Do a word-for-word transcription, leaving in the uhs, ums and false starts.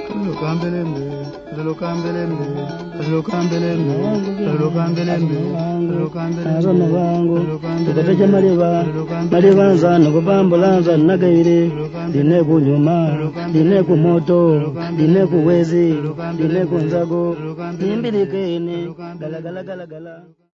Lokambelembe, lokambelembe, lokambelembe, lokambelembe, lokambelembe, tukateja mariba maribanza nokupambulanza nagaire dine kunyuma dine kumoto dine kuwezi dine kunzago nimbilikene gala gala gala gala